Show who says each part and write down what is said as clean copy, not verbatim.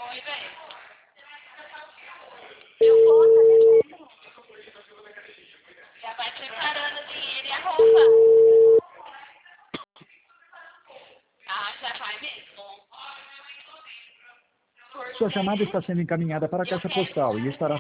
Speaker 1: Oi, velho. Eu vou, tá devendo. Já vai preparando o dinheiro e a roupa. Ah, já vai mesmo.
Speaker 2: Sua chamada está sendo encaminhada para a
Speaker 1: Eu
Speaker 2: caixa
Speaker 1: quero.
Speaker 2: postal e estará